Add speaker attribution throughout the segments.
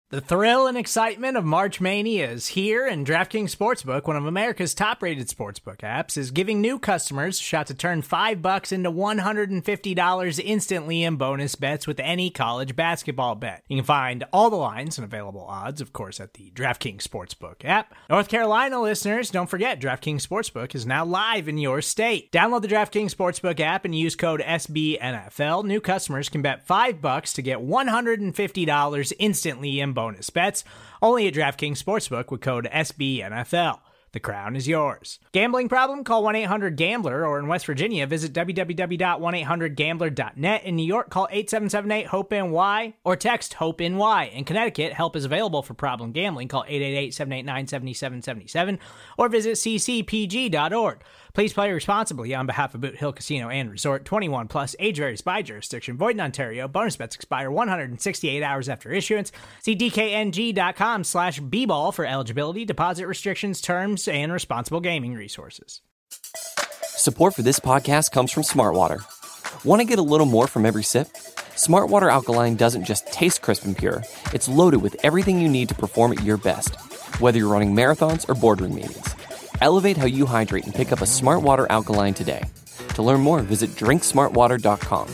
Speaker 1: The thrill and excitement of March Mania is here, and DraftKings Sportsbook, one of America's top-rated sportsbook apps, is giving new customers a shot to turn $5 into $150 instantly in bonus bets with any college basketball bet. You can find all the lines and available odds, of course, at the DraftKings Sportsbook app. North Carolina listeners, don't forget, DraftKings Sportsbook is now live in your state. Download the DraftKings Sportsbook app and use code SBNFL. New customers can bet $5 to get $150 instantly in bonus bets, only at DraftKings Sportsbook with code SBNFL. The crown is yours. Gambling problem? Call 1-800-GAMBLER, or in West Virginia, visit www.1800gambler.net. In New York, call 877-8-HOPE-NY or text HOPE-NY. In Connecticut, help is available for problem gambling. Call 888-789-7777 or visit ccpg.org. Please play responsibly on behalf of Boot Hill Casino and Resort. 21 plus, age varies by jurisdiction. Void in Ontario. Bonus bets expire 168 hours after issuance. See dkng.com/bball for eligibility, deposit restrictions, terms, and responsible gaming resources.
Speaker 2: Support for this podcast comes from Smartwater. Want to get a little more from every sip? Smartwater Alkaline doesn't just taste crisp and pure. It's loaded with everything you need to perform at your best, whether you're running marathons or boardroom meetings. Elevate how you hydrate and pick up a Smartwater Alkaline today. To learn more, visit drinksmartwater.com.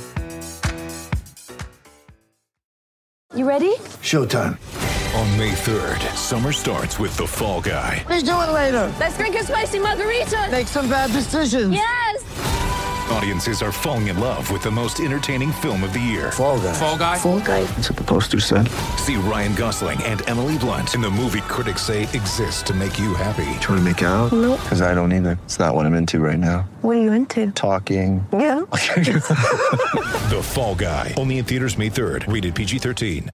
Speaker 3: You ready?
Speaker 4: Showtime.
Speaker 5: On May 3rd, summer starts with The Fall Guy.
Speaker 4: Let's do it later.
Speaker 3: Let's drink a spicy margarita.
Speaker 4: Make some bad decisions.
Speaker 3: Yes!
Speaker 5: Audiences are falling in love with the most entertaining film of the year.
Speaker 4: Fall Guy.
Speaker 5: Fall Guy?
Speaker 3: Fall guy.
Speaker 4: That's what the poster said.
Speaker 5: See Ryan Gosling and Emily Blunt in the movie critics say exists to make you happy.
Speaker 4: Trying to make it out?
Speaker 3: Nope.
Speaker 4: Because I don't either. It's not what I'm into right now.
Speaker 3: What are you into?
Speaker 4: Talking.
Speaker 3: Yeah.
Speaker 5: The Fall Guy. Only in theaters May 3rd. Rated PG-13.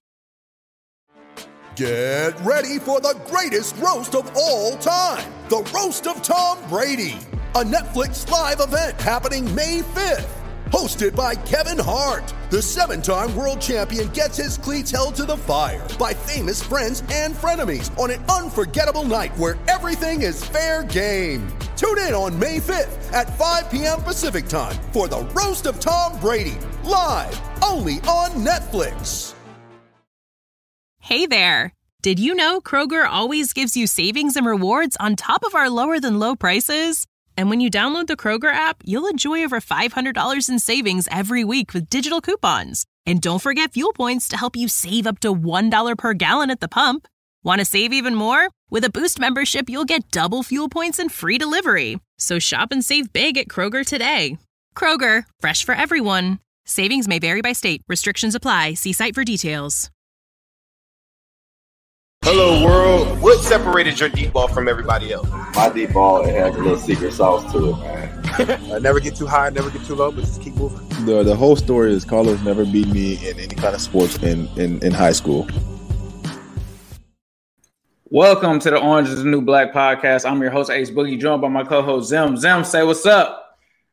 Speaker 6: Get ready for the greatest roast of all time. The Roast of Tom Brady. A Netflix live event happening May 5th. Hosted by Kevin Hart. The 7-time world champion gets his cleats held to the fire by famous friends and frenemies on an unforgettable night where everything is fair game. Tune in on May 5th at 5 p.m. Pacific time for the Roast of Tom Brady. Live only on Netflix.
Speaker 7: Hey there. Did you know Kroger always gives you savings and rewards on top of our lower than low prices? And when you download the Kroger app, you'll enjoy over $500 in savings every week with digital coupons. And don't forget fuel points to help you save up to $1 per gallon at the pump. Want to save even more? With a Boost membership, you'll get double fuel points and free delivery. So shop and save big at Kroger today. Kroger, fresh for everyone. Savings may vary by state. Restrictions apply. See site for details.
Speaker 8: Hello, world. What separated your deep ball from everybody else?
Speaker 9: My deep ball, it has a little secret sauce to it, man.
Speaker 8: Never get too high, never get too low, but just keep moving.
Speaker 9: The whole story is Carlos never beat me in any kind of sports in high school.
Speaker 10: Welcome to the Orange is the New Black podcast. I'm your host, Ace Boogie, joined by my co-host, Zim. Zim, say what's up.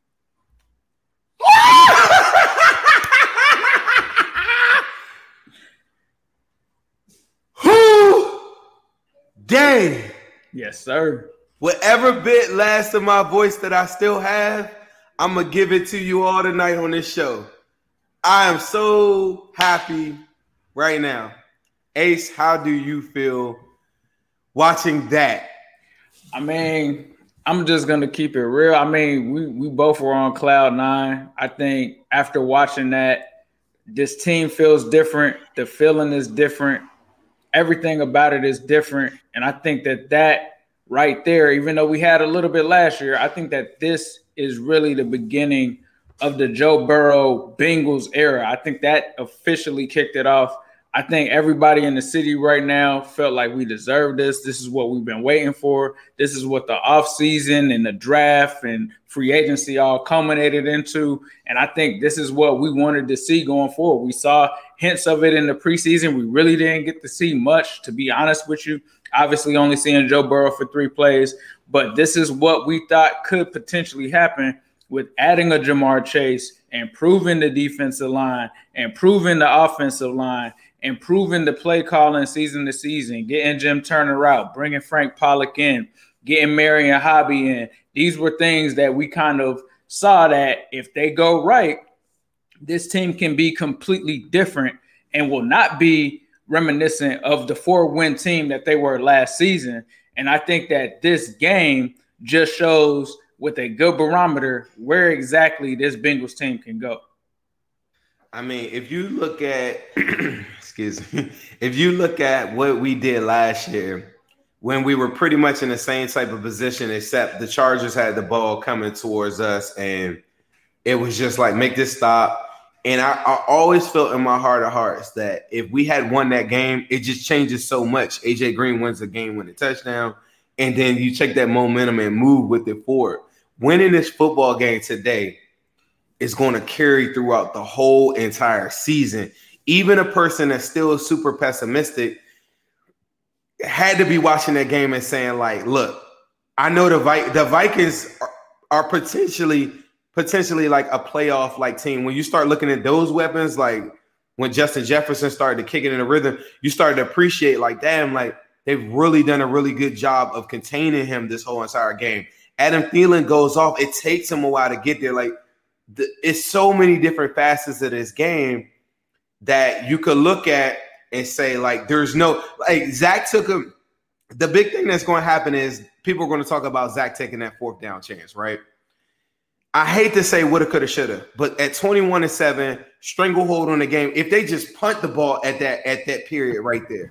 Speaker 8: Dang.
Speaker 10: Yes, sir.
Speaker 8: Whatever bit last of my voice that I still have, I'm going to give it to you all tonight on this show. I am so happy right now. Ace, how do you feel watching that?
Speaker 10: I mean, I'm just going to keep it real. I mean, we both were on cloud nine. I think after watching that, this team feels different. The feeling is different. Everything about it is different. And I think that right there, even though we had a little bit last year, I think that this is really the beginning of the Joe Burrow Bengals era. I think that officially kicked it off. I think everybody in the city right now felt like we deserved this. This is what we've been waiting for. This is what the offseason and the draft and free agency all culminated into. And I think this is what we wanted to see going forward. We saw hints of it in the preseason. We really didn't get to see much, to be honest with you. Obviously only seeing Joe Burrow for 3 plays. But this is what we thought could potentially happen with adding a Jamar Chase, improving the defensive line, improving the offensive line, improving the play calling season to season, getting Jim Turner out, bringing Frank Pollock in, getting Marion Hobby in. These were things that we kind of saw that if they go right, this team can be completely different and will not be reminiscent of the 4-win team that they were last season. And I think that this game just shows with a good barometer where exactly this Bengals team can go.
Speaker 8: I mean, if you look at if you look at what we did last year, when we were pretty much in the same type of position, except the Chargers had the ball coming towards us, and it was just like, make this stop. And I always felt in my heart of hearts that if we had won that game, it just changes so much. AJ Green wins the game-winning touchdown, and then you take that momentum and move with it forward. Winning this football game today is going to carry throughout the whole entire season. Even a person that's still super pessimistic had to be watching that game and saying, like, look, I know the Vikings are potentially like a playoff like team. When you start looking at those weapons, like when Justin Jefferson started to kick it in the rhythm, you started to appreciate, like, damn, like they've really done a really good job of containing him this whole entire game. Adam Thielen goes off. It takes him a while to get there. Like, it's so many different facets of this game that you could look at and say, like, there's no – like, Zach took him – the big thing that's going to happen is people are going to talk about Zach taking that 4th down chance, right? I hate to say woulda, coulda, shoulda, but at 21-7, stranglehold on the game, if they just punt the ball at that period right there,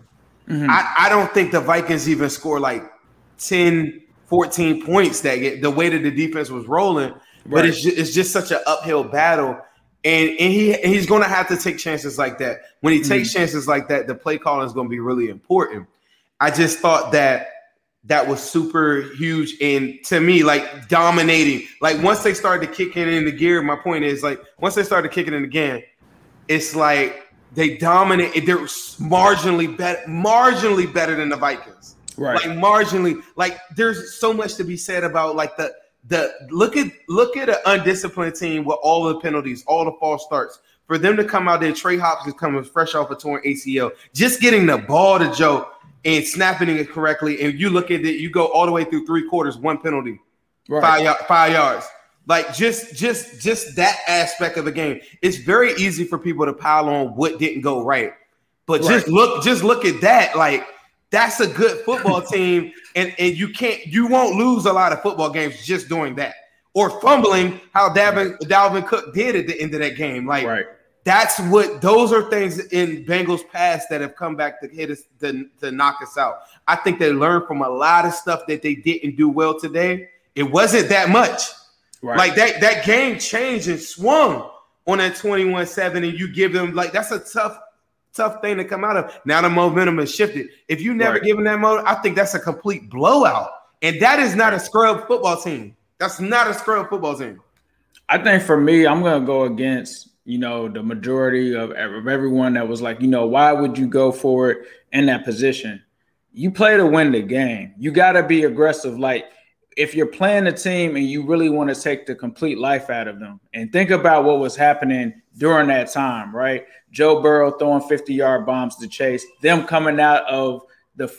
Speaker 8: I don't think the Vikings even score like 10, 14 points the way that the defense was rolling. But it's just such an uphill battle. And he's going to have to take chances like that. When he takes chances like that, the play calling is going to be really important. I just thought that was super huge. And to me, like, dominating. Like, once they started kicking in the gear, my point is, like, once they started kicking in again, it's like they dominate. They're marginally better than the Vikings.
Speaker 10: Right.
Speaker 8: Like, marginally. Like, there's so much to be said about, like, the look at an undisciplined team with all the penalties, all the false starts. For them to come out there, Trey Hopkins coming fresh off a torn ACL, just getting the ball to Joe and snapping it correctly, and you look at it, you go all the way through 3 quarters, 1 penalty, 5 yards. Like, just that aspect of the game. It's very easy for people to pile on what didn't go right, but just look at that. Like, that's a good football team, and you won't lose a lot of football games just doing that or fumbling how Dalvin Cook did at the end of that game. Like, those are things in Bengals past that have come back to hit us to knock us out. I think they learned from a lot of stuff that they didn't do well today. It wasn't that much. Right. Like, that game changed and swung on that 21-7, and you give them, like, that's a tough thing to come out of. Now the momentum has shifted. If you never given that momentum, I think that's a complete blowout. And that is not a scrub football team. That's not a scrub football team.
Speaker 10: I think for me, I'm going to go against, the majority of everyone that was like, why would you go for it in that position? You play to win the game. You got to be aggressive. Like, if you're playing a team and you really want to take the complete life out of them, and think about what was happening during that time, right? Joe Burrow throwing 50-yard bombs to Chase, them coming out of the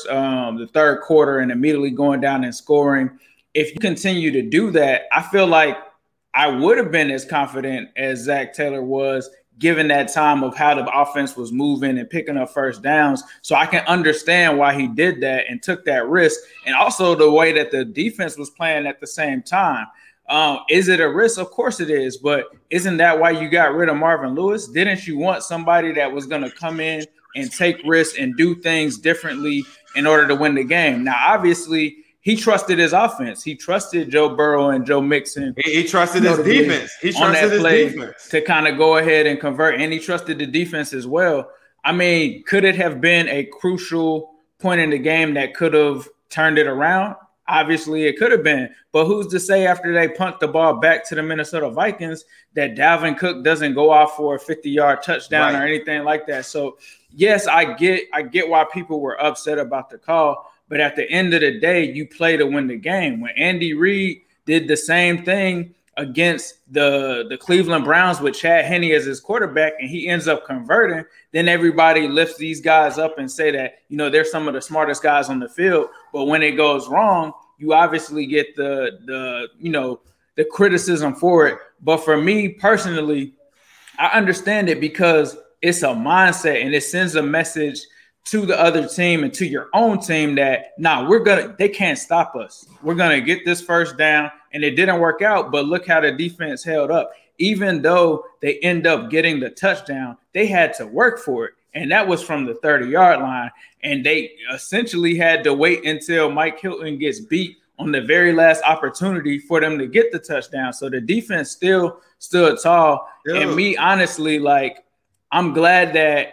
Speaker 10: third quarter and immediately going down and scoring. If you continue to do that, I feel like I would have been as confident as Zach Taylor was, given that time of how the offense was moving and picking up first downs. So I can understand why he did that and took that risk. And also the way that the defense was playing at the same time. Is it a risk? Of course it is. But isn't that why you got rid of Marvin Lewis? Didn't you want somebody that was going to come in and take risks and do things differently in order to win the game? Now, obviously, he trusted his offense. He trusted Joe Burrow and Joe Mixon.
Speaker 8: He trusted his defense. He trusted his defense
Speaker 10: to kind of go ahead and convert, and he trusted the defense as well. I mean, could it have been a crucial point in the game that could have turned it around? Obviously, it could have been. But who's to say after they punt the ball back to the Minnesota Vikings that Dalvin Cook doesn't go off for a 50-yard touchdown or anything like that? So, yes, I get why people were upset about the call. But at the end of the day, you play to win the game. When Andy Reid did the same thing against the Cleveland Browns with Chad Henne as his quarterback, and he ends up converting, then everybody lifts these guys up and say that, they're some of the smartest guys on the field. But when it goes wrong, you obviously get the criticism for it. But for me personally, I understand it because it's a mindset, and it sends a message to the other team and to your own team that they can't stop us. We're gonna get this first down. And it didn't work out, but look how the defense held up. Even though they end up getting the touchdown, they had to work for it. And that was from the 30-yard line. And they essentially had to wait until Mike Hilton gets beat on the very last opportunity for them to get the touchdown. So the defense still stood tall. Dude. And me, honestly, like, I'm glad that,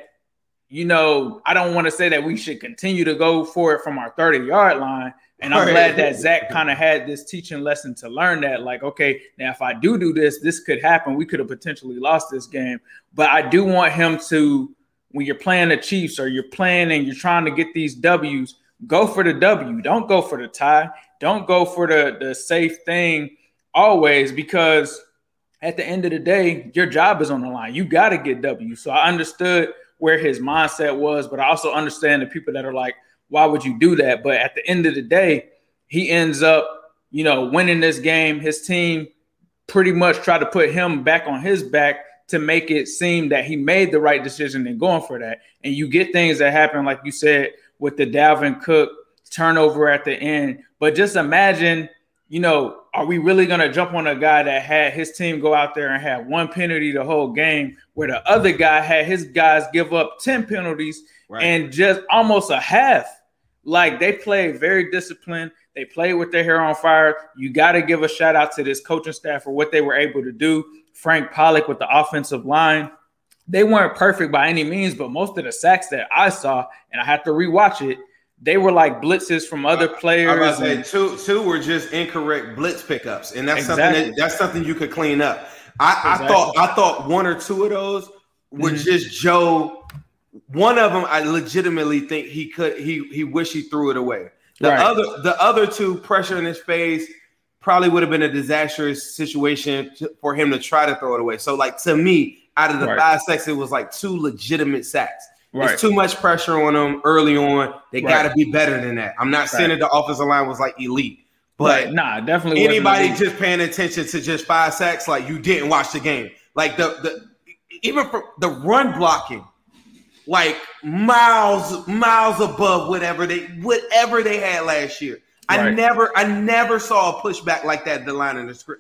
Speaker 10: I don't want to say that we should continue to go for it from our 30-yard line. And I'm glad that Zach kind of had this teaching lesson to learn that, like, okay, now if I do this, this could happen. We could have potentially lost this game. But I do want him to, when you're playing the Chiefs or you're playing and you're trying to get these W's, go for the W. Don't go for the tie. Don't go for the safe thing always, because at the end of the day, your job is on the line. You got to get W. So I understood where his mindset was, but I also understand the people that are like, why would you do that? But at the end of the day, he ends up, winning this game. His team pretty much tried to put him back on his back to make it seem that he made the right decision in going for that. And you get things that happen, like you said, with the Dalvin Cook turnover at the end. But just imagine, are we really going to jump on a guy that had his team go out there and have one penalty the whole game, where the other guy had his guys give up 10 penalties and just almost a half? Like, they played very disciplined. They played with their hair on fire. You got to give a shout out to this coaching staff for what they were able to do. Frank Pollock with the offensive line. They weren't perfect by any means, but most of the sacks that I saw, and I have to rewatch it, they were like blitzes from other players.
Speaker 8: I was about to say two were just incorrect blitz pickups, and that's something you could clean up. I thought one or two of those were just Joe. One of them, I legitimately think he wished he threw it away. The other two, pressure in his face, probably would have been a disastrous situation for him to try to throw it away. So, like, to me, out of the 5 sacks, it was like 2 legitimate sacks. There's too much pressure on them early on. They got to be better than that. I'm not saying that the offensive line was like elite, but
Speaker 10: definitely
Speaker 8: anybody just paying attention to just 5 sacks, like, you didn't watch the game. Like, even for the run blocking, like miles above whatever they had last year. I never saw a pushback like that at the line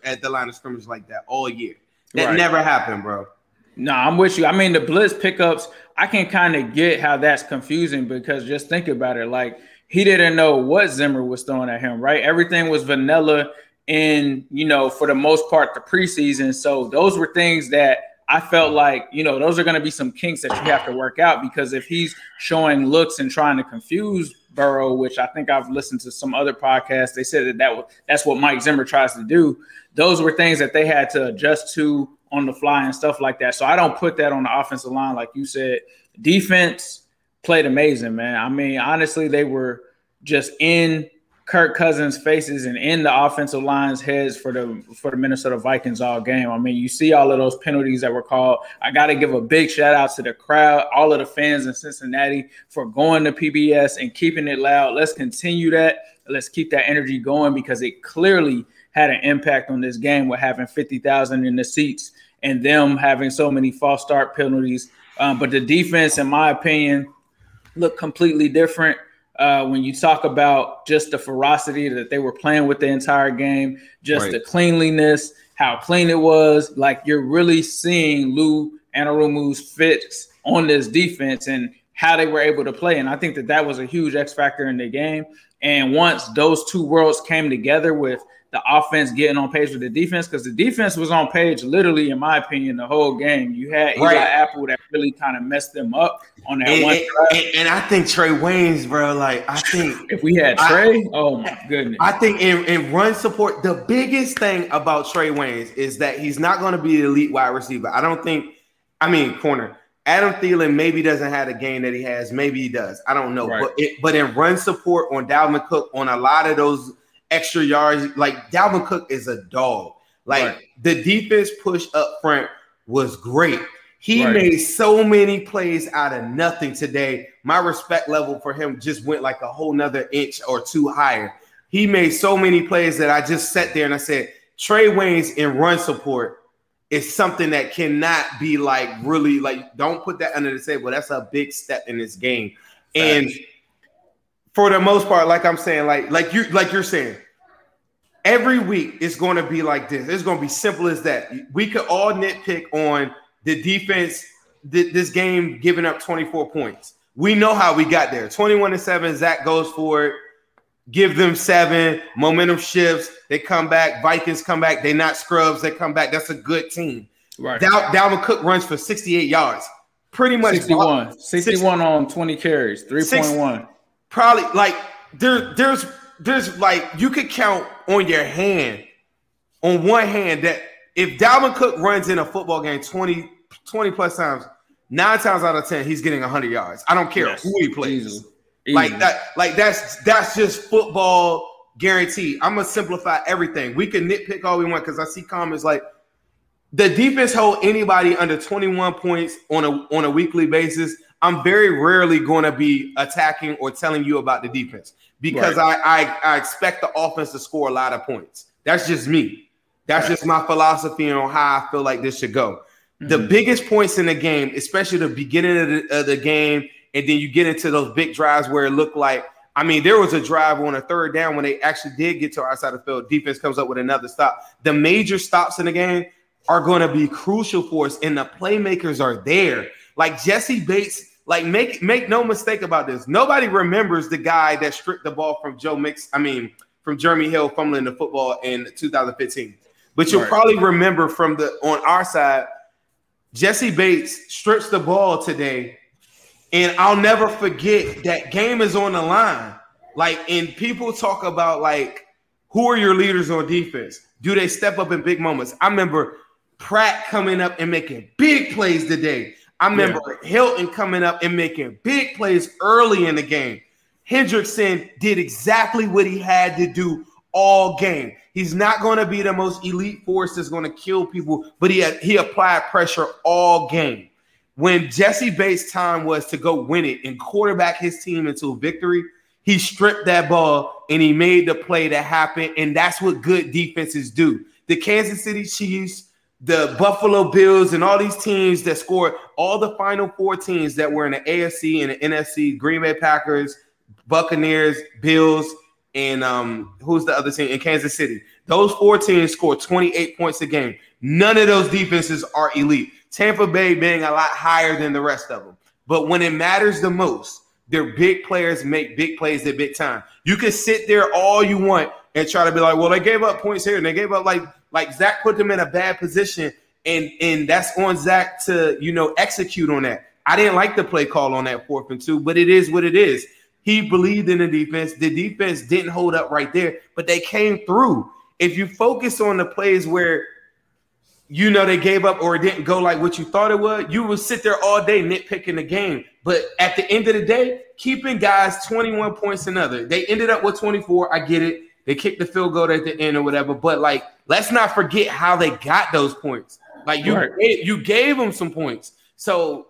Speaker 8: of scrimmage like that all year. That never happened, bro.
Speaker 10: No, I'm with you. I mean, the blitz pickups, I can kind of get how that's confusing, because just think about it. Like, he didn't know what Zimmer was throwing at him, right? Everything was vanilla in, for the most part, the preseason. So those were things that I felt like, those are going to be some kinks that you have to work out, because if he's showing looks and trying to confuse Burrow, which I think I've listened to some other podcasts, they said that's what Mike Zimmer tries to do. Those were things that they had to adjust to on the fly and stuff like that. So I don't put that on the offensive line. Like you said, defense played amazing, man. I mean, honestly, they were just in Kirk Cousins' faces and in the offensive line's heads for the Minnesota Vikings all game. I mean, you see all of those penalties that were called. I got to give a big shout out to the crowd, all of the fans in Cincinnati for going to PBS and keeping it loud. Let's continue that. Let's keep that energy going, because it clearly had an impact on this game with having 50,000 in the seats and them having so many false start penalties. But the defense, in my opinion, looked completely different. When you talk about just the ferocity that they were playing with the entire game, just the cleanliness, how clean it was, like, you're really seeing Lou Anarumo's fits on this defense and how they were able to play. And I think that was a huge X factor in the game. And once those two worlds came together with the offense getting on page with the defense, because the defense was on page literally, in my opinion, the whole game. You had Eli Apple that really kind of messed them up on that one drive.
Speaker 8: And I think Trey Waynes, bro, like, I think
Speaker 10: if we had Trey, oh my goodness.
Speaker 8: I think in run support, the biggest thing about Trey Waynes is that he's not going to be the elite wide receiver. Corner. Adam Thielen maybe doesn't have the game that he has. Maybe he does. I don't know. But in run support on Dalvin Cook, on a lot of those extra yards, like, Dalvin Cook is a dog. Like, the defense push up front was great. He made so many plays out of nothing today. My respect level for him just went like a whole nother inch or two higher. He made so many plays that I just sat there and I said, Trey Waynes in run support is something that cannot be like really like, don't put that under the table. That's a big step in this game. And for the most part, like I'm saying, like you're saying, every week it's going to be like this. It's going to be simple as that. We could all nitpick on the defense, this game giving up 24 points. We know how we got there. 21-7, Zach goes for it. Give them 7. Momentum shifts. They come back. Vikings come back. They're not scrubs. They come back. That's a good team.
Speaker 10: Right.
Speaker 8: Dalvin Cook runs for 68 yards. Pretty much
Speaker 10: 61 on 20 carries, 3.1.
Speaker 8: Probably like there's like you could count on your hand, on one hand, that if Dalvin Cook runs in a football game 20 plus times, 9 times out of 10 he's getting 100 yards. I don't care who he plays.
Speaker 10: Easily.
Speaker 8: Like that, like that's just football guaranteed. I'm gonna simplify everything. We can nitpick all we want because I see comments like the defense hold anybody under 21 points on a weekly basis. I'm very rarely going to be attacking or telling you about the defense because I expect the offense to score a lot of points. That's just me. That's just my philosophy on how I feel like this should go. Mm-hmm. The biggest points in the game, especially the beginning of the game, and then you get into those big drives where it looked like, I mean, there was a drive on a third down when they actually did get to our side of the field. Defense comes up with another stop. The major stops in the game are going to be crucial for us, and the playmakers are there. Like Jesse Bates, like make no mistake about this. Nobody remembers the guy that stripped the ball from from Jeremy Hill fumbling the football in 2015. But you'll probably remember on our side, Jesse Bates strips the ball today. And I'll never forget that game is on the line. Like, and people talk about, like, who are your leaders on defense? Do they step up in big moments? I remember Pratt coming up and making big plays today. I remember Hilton coming up and making big plays early in the game. Hendrickson did exactly what he had to do all game. He's not going to be the most elite force that's going to kill people, but he applied pressure all game. When Jesse Bates' time was to go win it and quarterback his team into a victory, he stripped that ball and he made the play that happened, and that's what good defenses do. The Kansas City Chiefs, the Buffalo Bills, and all these teams that scored, all the Final Four teams that were in the AFC and the NFC, Green Bay Packers, Buccaneers, Bills, and who's the other team in Kansas City? Those 4 teams scored 28 points a game. None of those defenses are elite. Tampa Bay being a lot higher than the rest of them. But when it matters the most, their big players make big plays at big time. You can sit there all you want and try to be like, well, they gave up points here and they gave up like Zach put them in a bad position, and that's on Zach to, execute on that. I didn't like the play call on that 4th and 2, but it is what it is. He believed in the defense. The defense didn't hold up right there, but they came through. If you focus on the plays where they gave up or it didn't go like what you thought it would, you would sit there all day nitpicking the game. But at the end of the day, keeping guys 21 points another. They ended up with 24. I get it. They kicked the field goal at the end or whatever. But, let's not forget how they got those points. You gave them some points. So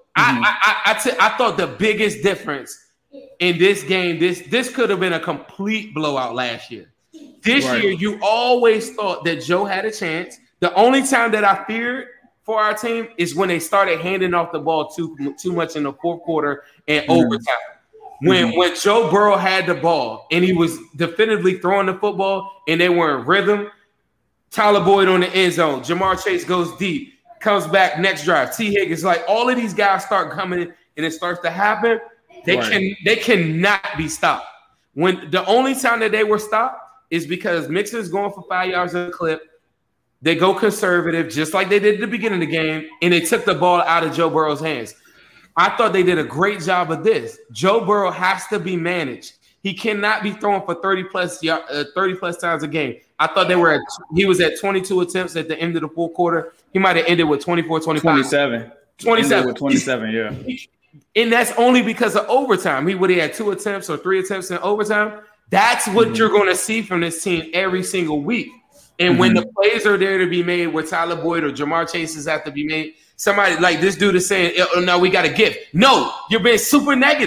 Speaker 8: I thought the biggest difference in this game, this could have been a complete blowout last year. This year, you always thought that Joe had a chance. The only time that I feared for our team is when they started handing off the ball too much in the 4th quarter and overtime. When Joe Burrow had the ball and he was definitively throwing the football and they were in rhythm, Tyler Boyd on the end zone, Jamar Chase goes deep, comes back next drive. T. Higgins, all of these guys start coming in and it starts to happen. They cannot be stopped. When the only time that they were stopped is because Mixon's going for 5 yards a clip. They go conservative, just like they did at the beginning of the game, and they took the ball out of Joe Burrow's hands. I thought they did a great job of this. Joe Burrow has to be managed. He cannot be throwing for 30 plus times a game. I thought he was at 22 attempts at the end of the 4th quarter. He might have ended with 24, 25.
Speaker 10: 27.
Speaker 8: 27.
Speaker 10: With 27, yeah.
Speaker 8: And that's only because of overtime. He would have had 2 attempts or 3 attempts in overtime. That's what you're going to see from this team every single week. And when the plays are there to be made where Tyler Boyd or Jamar Chases have to be made, somebody like this dude is saying, oh, no, we got a gift. No, you're being super negative.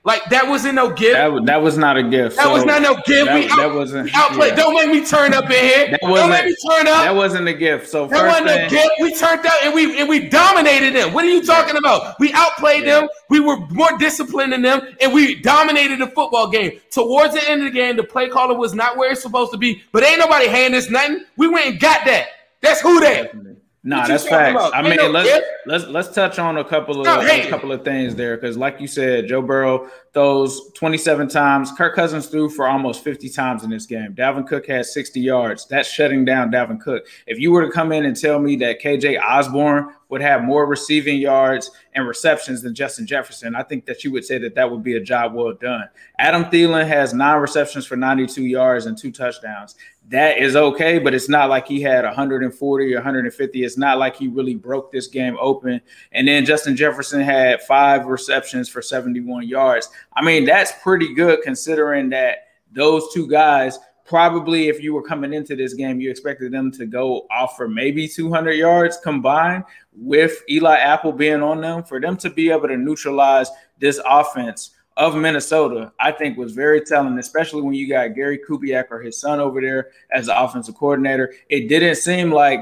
Speaker 8: Like, that wasn't no gift.
Speaker 10: That was not a gift.
Speaker 8: That was not no gift.
Speaker 10: That wasn't.
Speaker 8: We outplayed. Yeah. Don't make me turn up in here. Don't make me turn up.
Speaker 10: That wasn't a gift. So
Speaker 8: that wasn't a gift. We turned out and we dominated them. What are you talking about? We outplayed them. We were more disciplined than them, and we dominated the football game. Towards the end of the game, the play caller was not where it's supposed to be, but ain't nobody handing us nothing. We went and got that. That's who that.
Speaker 10: Nah, that's facts. I mean, let's touch on a couple of things there, because like you said, Joe Burrow throws 27 times. Kirk Cousins threw for almost 50 times in this game. Dalvin Cook had 60 yards. That's shutting down Dalvin Cook. If you were to come in and tell me that KJ Osborne would have more receiving yards and receptions than Justin Jefferson, I think that you would say that would be a job well done. Adam Thielen has 9 receptions for 92 yards and 2 touchdowns. That is okay, but it's not like he had 140 or 150. It's not like he really broke this game open. And then Justin Jefferson had 5 receptions for 71 yards. I mean, that's pretty good considering that those 2 guys, probably if you were coming into this game, you expected them to go off for maybe 200 yards combined with Eli Apple being on them. For them to be able to neutralize this offense of Minnesota, I think was very telling, especially when you got Gary Kubiak or his son over there as the offensive coordinator. It didn't seem like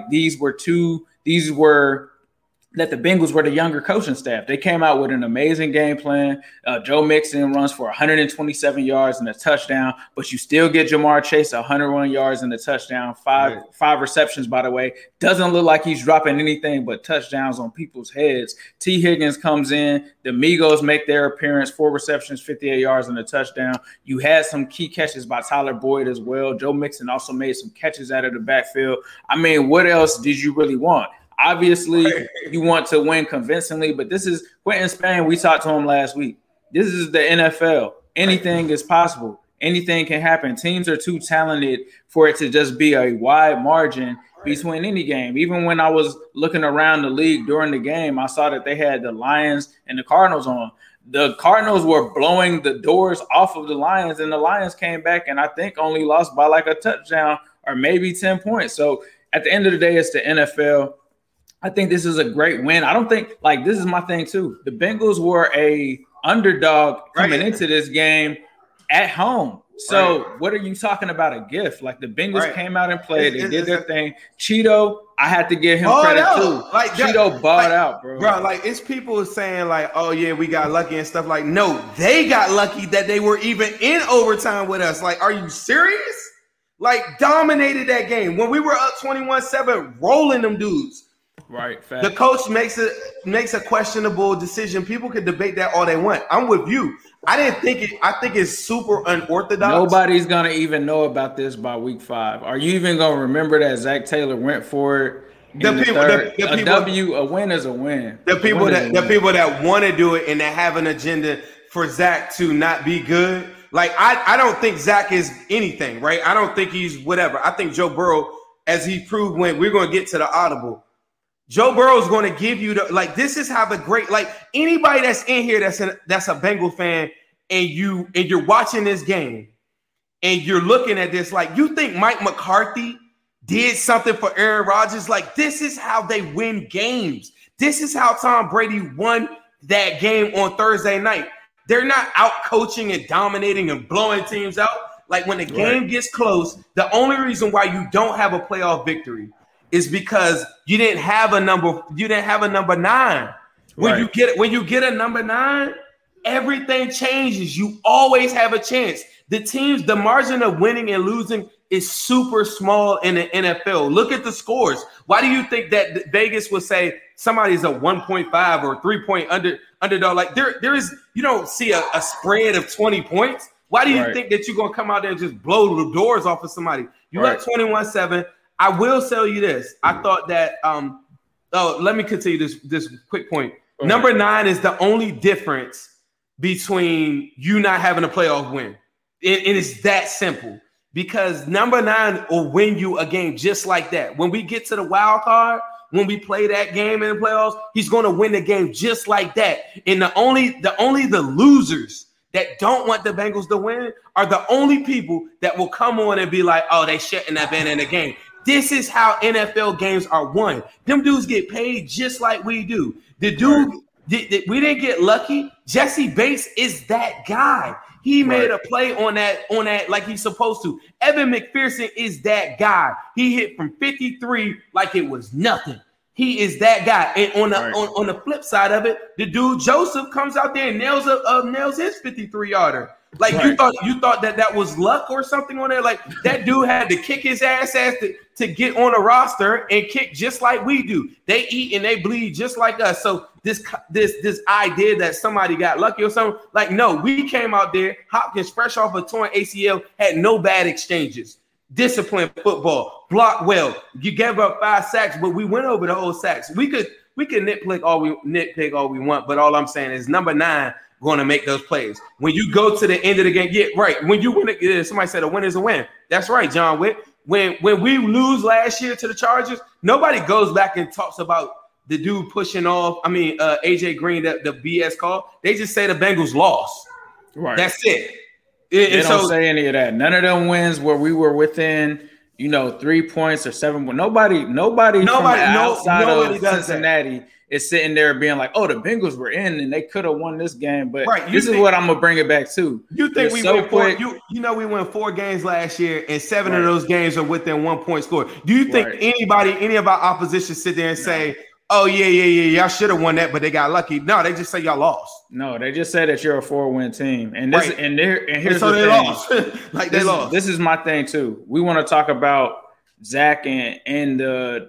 Speaker 10: that the Bengals were the younger coaching staff. They came out with an amazing game plan. Joe Mixon runs for 127 yards and a touchdown, but you still get Jamar Chase 101 yards and a touchdown, five receptions, by the way. Doesn't look like he's dropping anything but touchdowns on people's heads. T. Higgins comes in. The Migos make their appearance, 4 receptions, 58 yards and a touchdown. You had some key catches by Tyler Boyd as well. Joe Mixon also made some catches out of the backfield. I mean, what else did you really want? Obviously, you want to win convincingly, but this is Quentin Spain. We talked to him last week. This is the NFL. Anything is possible. Anything can happen. Teams are too talented for it to just be a wide margin between any game. Even when I was looking around the league during the game, I saw that they had the Lions and the Cardinals on. The Cardinals were blowing the doors off of the Lions, and the Lions came back and I think only lost by like a touchdown or maybe 10 points. So at the end of the day, it's the NFL. I think this is a great win. I don't think, like, this is my thing too. The Bengals were a underdog coming into this game at home. So what are you talking about a gift? Like, the Bengals came out and played. They did their thing. Cheeto, I had to give him credit too. Like, Cheeto balled out, bro.
Speaker 8: Bro, like, it's people saying like, oh yeah, we got lucky and stuff. Like, no, they got lucky that they were even in overtime with us. Like, are you serious? Like, dominated that game. When we were up 21-7, rolling them dudes.
Speaker 10: Right. Fact.
Speaker 8: The coach makes a questionable decision. People can debate that all they want. I'm with you. I think it's super unorthodox.
Speaker 10: Nobody's gonna even know about this by week 5. Are you even gonna remember that Zach Taylor went for it? A win is a win.
Speaker 8: The people that want to do it and that have an agenda for Zach to not be good. Like, I don't think Zach is anything, right? I don't think he's whatever. I think Joe Burrow, as he proved when we're going to get to the audible, Joe Burrow is going to give you this is how the great, like, anybody that's in here that's a Bengal fan and you're watching this game and you're looking at this, like, you think Mike McCarthy did something for Aaron Rodgers? Like, this is how they win games. This is how Tom Brady won that game on Thursday night. They're not out coaching and dominating and blowing teams out. Like, when the game gets close, the only reason why you don't have a playoff victory is because you didn't have a number 9. When you get a number 9, everything changes. You always have a chance. The margin of winning and losing is super small in the NFL. Look at the scores. Why do you think that Vegas would say somebody's a 1.5 or 3-point underdog? Like, there is, you don't see a spread of 20 points. Why do you think that you're going to come out there and just blow the doors off of somebody? You got 21-7. I will tell you this. I thought that let me continue this quick point. Number 9 is the only difference between you not having a playoff win. It is that simple, because number 9 will win you a game just like that. When we get to the wild card, when we play that game in the playoffs, he's going to win the game just like that. And the losers that don't want the Bengals to win are the only people that will come on and be like, oh, they shutting that man in the game. This is how NFL games are won. Them dudes get paid just like we do. The dude We didn't get lucky. Jesse Bates is that guy. He made a play on that like he's supposed to. Evan McPherson is that guy. He hit from 53 like it was nothing. He is that guy. And on the flip side of it, the dude Joseph comes out there and nails his 53-yarder. Like you thought that was luck or something on there. Like that dude had to kick his ass to get on a roster and kick just like we do. They eat and they bleed just like us. So this idea that somebody got lucky or something, like no, we came out there. Hopkins, fresh off a torn ACL, had no bad exchanges. Disciplined football, blocked well. You gave up 5 sacks, but we went over the whole sacks. We could nitpick all we want, but all I'm saying is number 9 going to make those plays. When you go to the end of the game, yeah, right. When you win it, somebody said a win is a win. That's right, John Witt. When we lose last year to the Chargers, nobody goes back and talks about the dude pushing off. I mean, AJ Green, the BS call. They just say the Bengals lost. Right. That's it.
Speaker 10: They don't say any of that. None of them wins where we were within, 3 points or 7. Nobody from the outside of Cincinnati is sitting there being like, "Oh, the Bengals were in and they could have won this game." But this is what I'm gonna bring it back to.
Speaker 8: You think we went 4? We won 4 games last year, and 7 of those games are within 1 point score. Do you think any of our opposition sit there and say, "Oh yeah, y'all should have won that, but they got lucky"? No, they just say y'all lost.
Speaker 10: No, they just say that you're a 4-win team, and this here's
Speaker 8: so
Speaker 10: the
Speaker 8: they
Speaker 10: thing.
Speaker 8: lost. They lost.
Speaker 10: This is my thing too. We want to talk about Zach and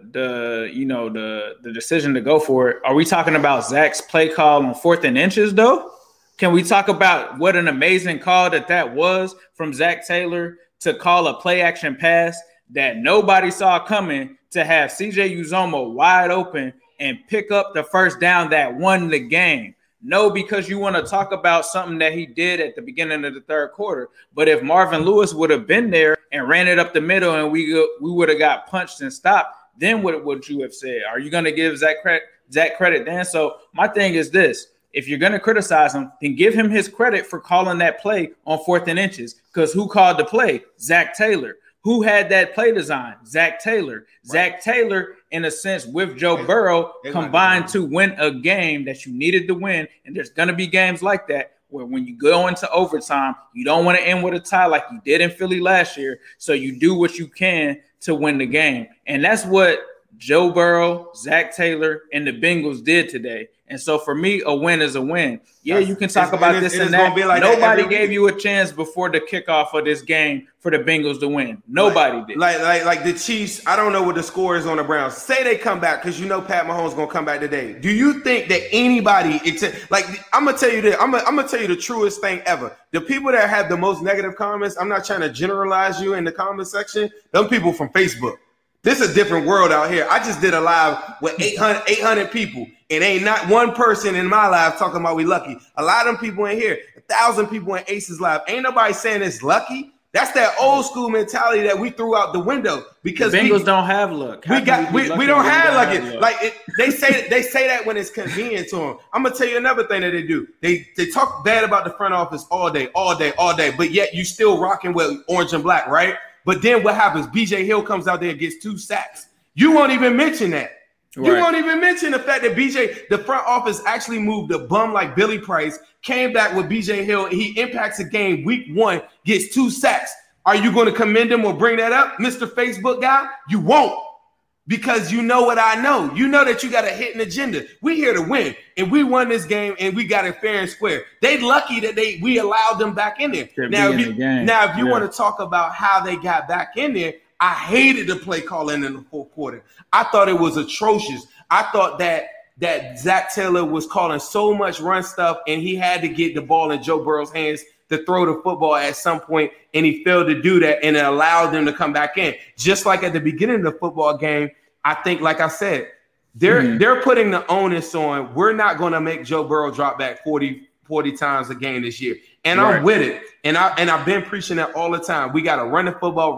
Speaker 10: the decision to go for it. Are we talking about Zach's play call on 4th and inches though? Can we talk about what an amazing call that was from Zach Taylor to call a play action pass that nobody saw coming to have CJ Uzomah wide open and pick up the first down that won the game? No, because you want to talk about something that he did at the beginning of the third quarter. But if Marvin Lewis would have been there and ran it up the middle and we would have got punched and stopped, then what would you have said? Are you going to give Zach credit then? So my thing is this. If you're going to criticize him, then give him his credit for calling that play on 4th and inches. Because who called the play? Zach Taylor. Who had that play design? Zach Taylor. Right. Zach Taylor, in a sense, with Joe Burrow, combined to win a game that you needed to win. And there's going to be games like that where when you go into overtime, you don't want to end with a tie like you did in Philly last year. So you do what you can to win the game. And that's what Joe Burrow, Zach Taylor, and the Bengals did today. And so for me, a win is a win. Yeah, you can talk about this and that. Like nobody gave you a chance before the kickoff of this game for the Bengals to win. Nobody did.
Speaker 8: Like the Chiefs, I don't know what the score is on the Browns. Say they come back because Pat Mahomes going to come back today. Do you think that anybody except I'm going to tell you this. I'm going to tell you the truest thing ever. The people that have the most negative comments, I'm not trying to generalize you in the comment section. Them people from Facebook. This is a different world out here. I just did a live with 800 people, and ain't not one person in my live talking about we lucky. A lot of them people in here, 1,000 people in Aces Live. Ain't nobody saying it's lucky. That's that old school mentality that we threw out the window because
Speaker 10: the Bengals don't have luck.
Speaker 8: We don't have luck. They say that when it's convenient to them. I'm gonna tell you another thing that they do. They talk bad about the front office all day, but yet you still rocking with orange and black, right? But then what happens? BJ Hill comes out there and gets 2 sacks. You won't even mention that. Right. You won't even mention the fact that the front office actually moved a bum like Billy Price, came back with BJ Hill. He impacts the game week 1, gets 2 sacks. Are you going to commend him or bring that up, Mr. Facebook guy? You won't. Because you know what I know. You know that you got a hidden agenda. We here to win, and we won this game, and we got it fair and square. They lucky that we allowed them back in there. Now, if you want to talk about how they got back in there, I hated the play calling in the fourth quarter. I thought it was atrocious. I thought that Zach Taylor was calling so much run stuff, and he had to get the ball in Joe Burrow's hands to throw the football at some point, and he failed to do that, and it allowed them to come back in. Just like at the beginning of the football game, I think, like I said, they're putting the onus on. We're not going to make Joe Burrow drop back 40 times a game this year. And I'm with it. And I've been preaching that all the time. We got to run the football,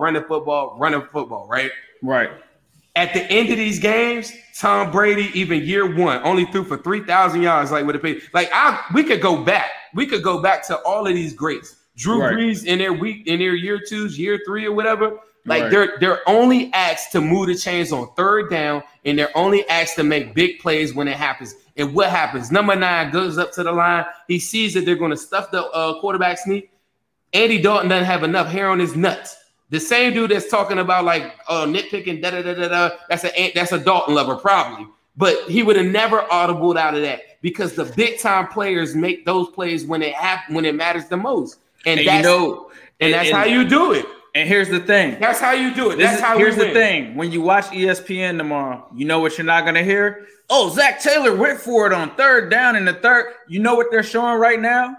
Speaker 8: right?
Speaker 10: Right.
Speaker 8: At the end of these games, Tom Brady, even year 1, only threw for 3,000 yards. Like, with it paid. We could go back. We could go back to all of these greats. Drew Brees in their year 2s, year 3, or whatever. Like they're only asked to move the chains on third down, and they're only asked to make big plays when it happens. And what happens? Number 9 goes up to the line. He sees that they're going to stuff the quarterback sneak. Andy Dalton doesn't have enough hair on his nuts. The same dude that's talking about like nitpicking, that's a Dalton lover probably. But he would have never audibled out of that because the big time players make those plays when it matters the most. And that's how you do it.
Speaker 10: And here's the thing.
Speaker 8: That's how you do it.
Speaker 10: Here's the thing. When you watch ESPN tomorrow, you know what you're not going to hear? Oh, Zach Taylor went for it on third down in the third. You know what they're showing right now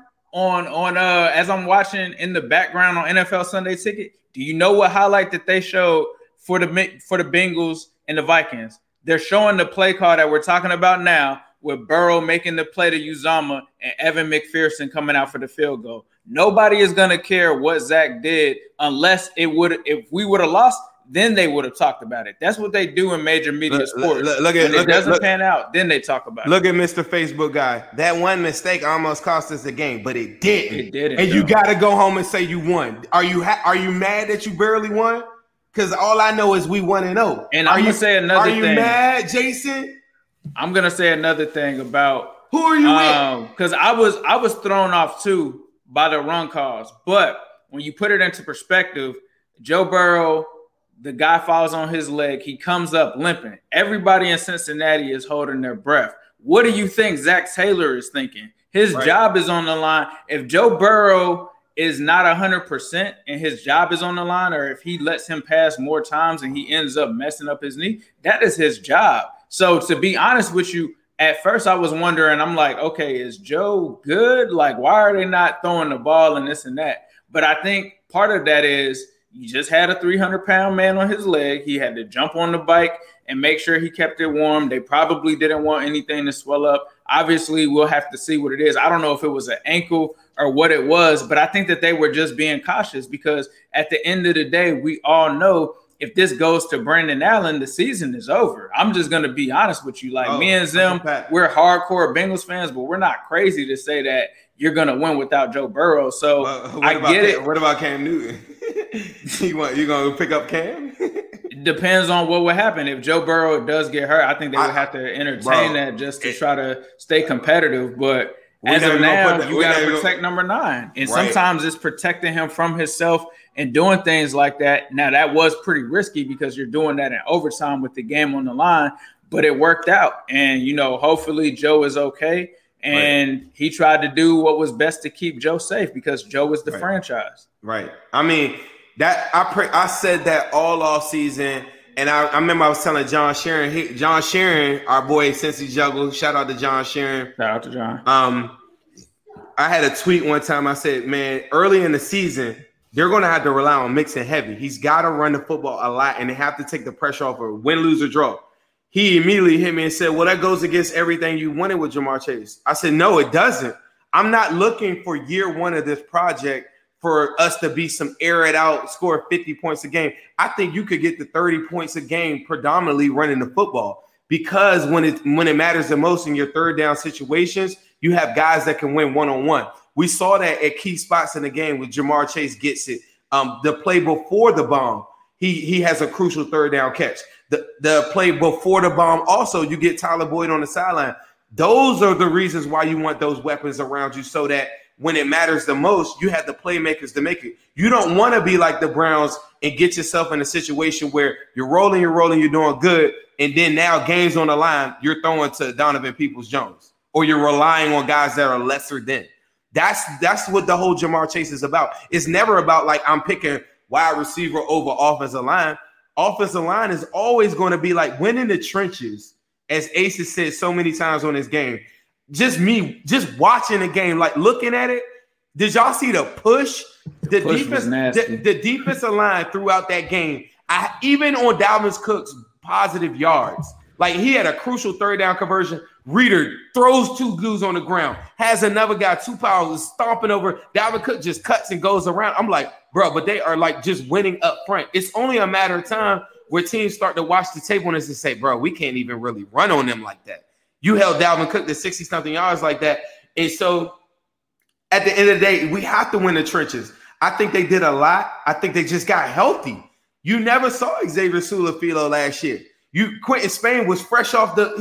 Speaker 10: on as I'm watching in the background on NFL Sunday Ticket? Do you know what highlight that they showed for the Bengals and the Vikings? They're showing the play call that we're talking about now with Burrow making the play to Uzomah and Evan McPherson coming out for the field goal. Nobody is going to care what Zach did unless if we would have lost, then they would have talked about it. That's what they do in major media sports. When it doesn't pan out, then they talk about it.
Speaker 8: Look at Mr. Facebook guy. That one mistake almost cost us the game, but it didn't.
Speaker 10: It didn't.
Speaker 8: And you got to go home and say you won. Are you mad that you barely won? Because all I know is we 1-0.
Speaker 10: And I'm going to say another thing.
Speaker 8: Are you mad, Jason?
Speaker 10: I'm going to say another thing about
Speaker 8: who are you with?
Speaker 10: Because I was thrown off too by the run calls. But when you put it into perspective, Joe Burrow, the guy falls on his leg. He comes up limping. Everybody in Cincinnati is holding their breath. What do you think Zach Taylor is thinking? His job is on the line. If Joe Burrow is not 100% and his job is on the line, or if he lets him pass more times and he ends up messing up his knee, that is his job. So to be honest with you, at first I was wondering, I'm like, okay, is Joe good? Like, why are they not throwing the ball and this and that? But I think part of that is you just had a 300-pound man on his leg. He had to jump on the bike and make sure he kept it warm. They probably didn't want anything to swell up. Obviously, we'll have to see what it is. I don't know if it was an ankle or what it was, but I think that they were just being cautious because at the end of the day, we all know if this goes to Brandon Allen, the season is over. I'm just going to be honest with you. Like me and Zim, we're hardcore Bengals fans, but we're not crazy to say that you're going to win without Joe Burrow. So I get it.
Speaker 8: What about Cam Newton? You going to pick up Cam?
Speaker 10: It depends on what would happen. If Joe Burrow does get hurt, I think they would have to entertain that just to try to stay competitive. But as of now, you got to protect number 9. And sometimes it's protecting him from himself and doing things like that. Now, that was pretty risky because you're doing that in overtime with the game on the line, but it worked out. And, hopefully Joe is okay. And he tried to do what was best to keep Joe safe because Joe was the franchise.
Speaker 8: Right. I mean, I said that all off season. And I remember I was telling John Sharon, our boy, Cincy Juggle, shout out to John Sharon.
Speaker 10: Shout out to John.
Speaker 8: I had a tweet one time. I said, man, early in the season, they're going to have to rely on Mixon heavy. He's got to run the football a lot, and they have to take the pressure off of win, lose, or draw. He immediately hit me and said, well, that goes against everything you wanted with Ja'Marr Chase. I said, no, it doesn't. I'm not looking for year one of this project for us to be some air it out, score 50 points a game. I think you could get to 30 points a game predominantly running the football because when it matters the most in your third down situations, you have guys that can win one-on-one. We saw that at key spots in the game when Ja'Marr Chase gets it. The play before the bomb, he has a crucial third down catch. The play before the bomb, also you get Tyler Boyd on the sideline. Those are the reasons why you want those weapons around you so that when it matters the most, you have the playmakers to make it. You don't want to be like the Browns and get yourself in a situation where you're rolling, you're doing good, and then now games on the line, you're throwing to Donovan Peoples-Jones or you're relying on guys that are lesser than. That's what the whole Ja'Marr Chase is about. It's never about like I'm picking wide receiver over offensive line. Offensive line is always going to be like winning the trenches, as Ace has said so many times on this game. Just watching the game, like looking at it. Did y'all see the push? The defensive line throughout that game. Even on Dalvin Cook's positive yards, like he had a crucial third down conversion. Reader throws two dudes on the ground, has another guy 2 pounds stomping over. Dalvin Cook just cuts and goes around. I'm like, bro, but they are like just winning up front. It's only a matter of time where teams start to watch the tape on us and say, bro, we can't even really run on them like that. You held Dalvin Cook to 60-something yards like that. And so at the end of the day, we have to win the trenches. I think they did a lot. I think they just got healthy. You never saw Xavier Su'a-Filo last year. Quentin Spain was fresh off the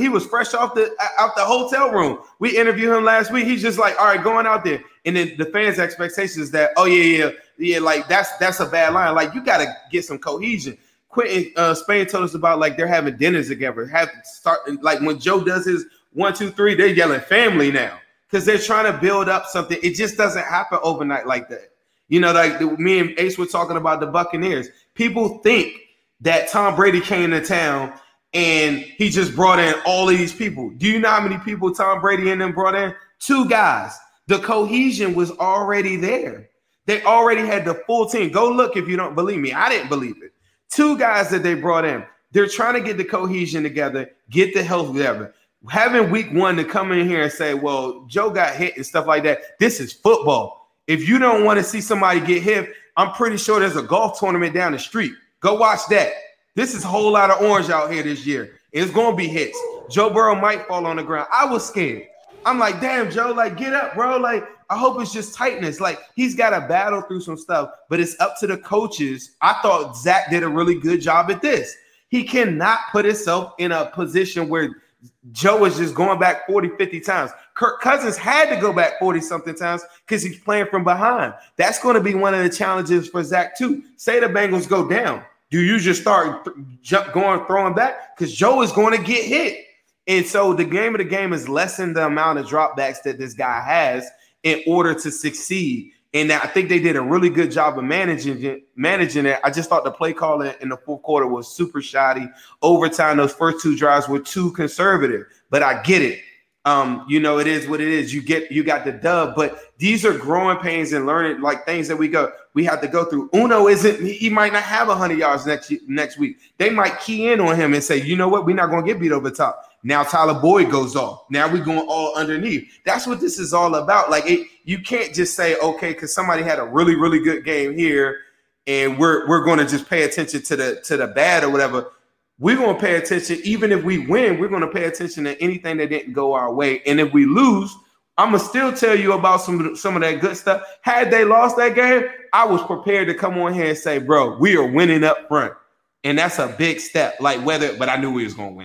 Speaker 8: hotel room. We interviewed him last week. He's just like, all right, going out there. And then the fans' expectations is that, oh yeah, like that's a bad line. Like, you got to get some cohesion. Quentin Spain told us about, like, they're having dinners together. Like when Joe does his 1, 2, 3, they're yelling family now because they're trying to build up something. It just doesn't happen overnight like that. You know, like me and Ace were talking about the Buccaneers. People think that Tom Brady came to town and he just brought in all of these people. Do you know how many people Tom Brady and them brought in? 2 guys. The cohesion was already there. They already had the full team. Go look if you don't believe me. I didn't believe it. 2 guys that they brought in. They're trying to get the cohesion together, get the health together. Having week 1 to come in here and say, well, Joe got hit and stuff like that. This is football. If you don't want to see somebody get hit, I'm pretty sure there's a golf tournament down the street. Go watch that. This is a whole lot of orange out here this year. It's going to be hits. Joe Burrow might fall on the ground. I was scared. I'm like, damn, Joe, like, get up, bro. Like, I hope it's just tightness. Like, he's got to battle through some stuff, but it's up to the coaches. I thought Zach did a really good job at this. He cannot put himself in a position where Joe is just going back 40, 50 times. Kirk Cousins had to go back 40-something times because he's playing from behind. That's going to be one of the challenges for Zach, too. Say the Bengals go down. Do you just start throwing back? Because Joe is going to get hit. And so the game of the game is lessen the amount of dropbacks that this guy has in order to succeed. And I think they did a really good job of managing it. I just thought the play calling in the fourth quarter was super shoddy. Overtime, those first 2 drives were too conservative. But I get it. You know, it is what it is. You got the dub, but these are growing pains and learning, like, things that we have to go through. Uno he might not have 100 yards next week. They might key in on him and say, you know what, we're not going to get beat over the top. Now Tyler Boyd goes off. Now we're going all underneath. That's what this is all about. Like, you can't just say, okay, because somebody had a really, really good game here, and we're going to just pay attention to the bad or whatever. We're going to pay attention. Even if we win, we're going to pay attention to anything that didn't go our way. And if we lose, I'm going to still tell you about some of that good stuff. Had they lost that game, I was prepared to come on here and say, bro, we are winning up front. And that's a big step. But I knew we was going to win.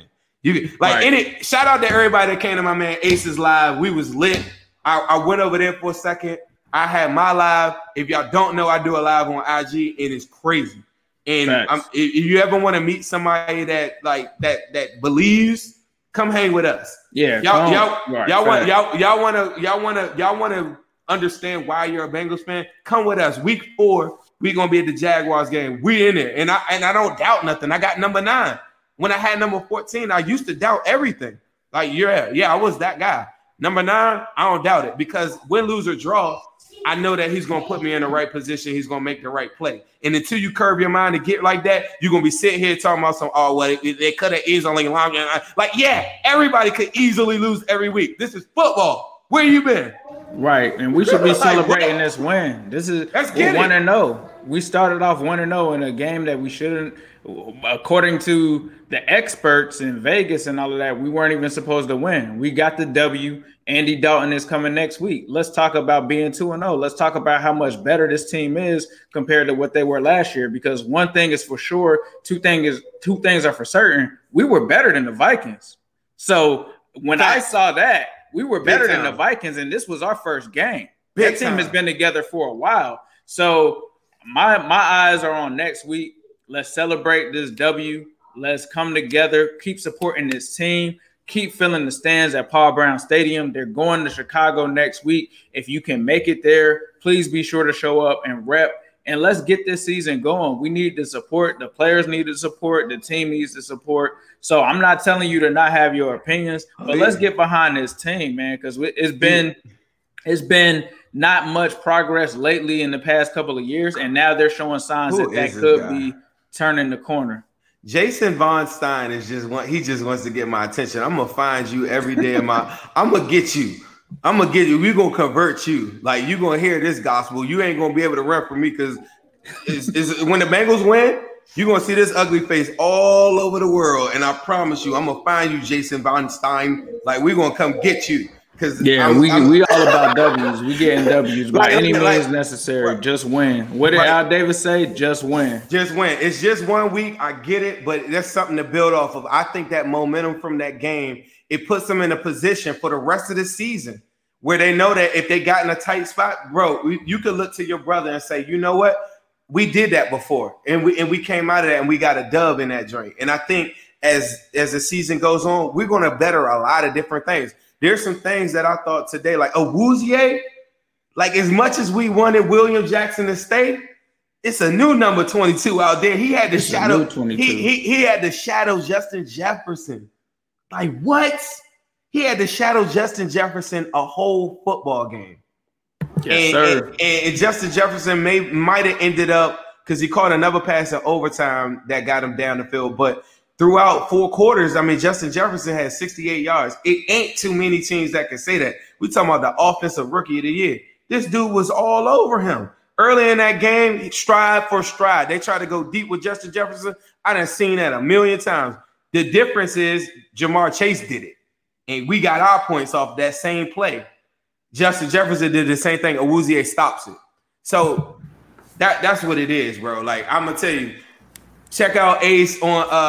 Speaker 8: Shout out to everybody that came to my man Ace's live. We was lit. I went over there for a second. I had my live. If y'all don't know, I do a live on IG. It is crazy. And if you ever want to meet somebody that believes, come hang with us. Yeah, y'all want to understand why you're a Bengals fan. Come with us. Week 4, we gonna be at the Jaguars game. We in there, and I don't doubt nothing. I got number 9. When I had number 14, I used to doubt everything. Like, I was that guy. Number 9, I don't doubt it, because win, lose, or draw, I know that he's going to put me in the right position. He's going to make the right play. And until you curve your mind to get like that, you're going to be sitting here talking about they could have easily longer. Like, yeah, everybody could easily lose every week. This is football. Where you been?
Speaker 10: Right, and we should be celebrating this win. Let's get 1-0. We started off 1-0 in a game that we shouldn't, according to the experts in Vegas and all of that, we weren't even supposed to win. We got the W. Andy Dalton is coming next week. Let's talk about being 2-0. Let's talk about how much better this team is compared to what they were last year. Because one thing is for sure, two things are for certain. We were better than the Vikings. So when I saw that, we were better than the Vikings, and this was our first game. That team has been together for a while. So my eyes are on next week. Let's celebrate this W. Let's come together, keep supporting this team, keep filling the stands at Paul Brown Stadium. They're going to Chicago next week. If you can make it there, please be sure to show up and rep. And let's get this season going. We need the support. The players need the support. The team needs the support. So I'm not telling you to not have your opinions, but let's get behind this team, man, because it's been not much progress lately in the past couple of years, and now they're showing signs that could be turning the corner.
Speaker 8: Jason Von Stein he just wants to get my attention. I'm gonna find you every day I'm gonna get you. We're gonna convert you. Like, you're gonna hear this gospel. You ain't gonna be able to run for me, because when the Bengals win, you're gonna see this ugly face all over the world. And I promise you, I'm gonna find you, Jason Von Stein. Like, we're gonna come get you.
Speaker 10: we all about W's. We getting W's by any means necessary. Right. Just win. What did Al Davis say? Just win.
Speaker 8: Just win. It's just 1 week. I get it, but that's something to build off of. I think that momentum from that game, it puts them in a position for the rest of the season where they know that if they got in a tight spot, bro, you could look to your brother and say, you know what? We did that before, and we came out of that and we got a dub in that joint. And I think as the season goes on, we're going to better a lot of different things. There's some things that I thought today, like Awuzie, like as much as we wanted William Jackson to stay, it's a new number 22 out there. He had to shadow. He had to shadow Justin Jefferson. Like what? He had to shadow Justin Jefferson a whole football game.
Speaker 10: Yes, sir.
Speaker 8: And Justin Jefferson might have ended up because he caught another pass in overtime that got him down the field, but. Throughout 4 quarters, I mean, Justin Jefferson had 68 yards. It ain't too many teams that can say that. We talking about the offensive rookie of the year. This dude was all over him. Early in that game, stride for stride. They tried to go deep with Justin Jefferson. I done seen that a million times. The difference is Jamar Chase did it. And we got our points off that same play. Justin Jefferson did the same thing. Awuzie stops it. So that's what it is, bro. Like, I'm going to tell you, check out Ace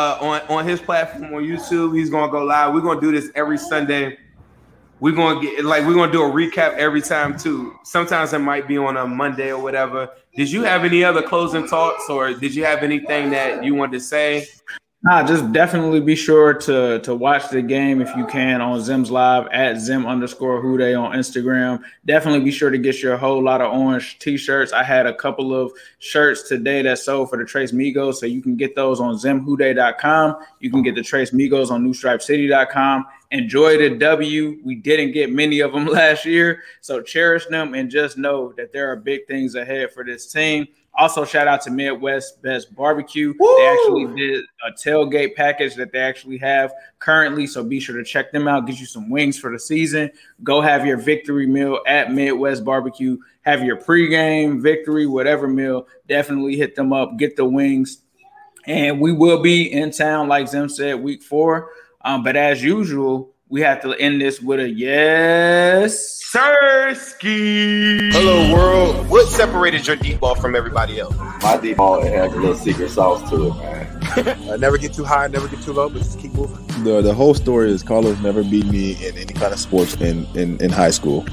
Speaker 8: on his platform on YouTube. He's gonna go live. We're gonna do this every Sunday. We're gonna do a recap every time too. Sometimes it might be on a Monday or whatever. Did you have any other closing thoughts, or did you have anything that you wanted to say?
Speaker 10: Nah, just definitely be sure to watch the game if you can on Zim's Live at Zim_Hude on Instagram. Definitely be sure to get your whole lot of orange t-shirts. I had a couple of shirts today that sold for the Trace Migos, so you can get those on ZimHude.com. You can get the Trace Migos on NewStripeCity.com. Enjoy the W. We didn't get many of them last year, so cherish them and just know that there are big things ahead for this team. Also, shout out to Midwest Best Barbecue. Woo! They actually did a tailgate package that they actually have currently, so be sure to check them out. Get you some wings for the season. Go have your victory meal at Midwest Barbecue. Have your pregame, victory, whatever meal. Definitely hit them up. Get the wings. And we will be in town, like Zim said, week 4. But as usual, we have to end this with a yes, sirski.
Speaker 11: Hello, world. What separated your deep ball from everybody else?
Speaker 9: My deep ball, it has a little secret sauce to it, man.
Speaker 11: Never get too high, never get too low, but just keep moving.
Speaker 9: The whole story is Carlos never beat me in any kind of sports in high school.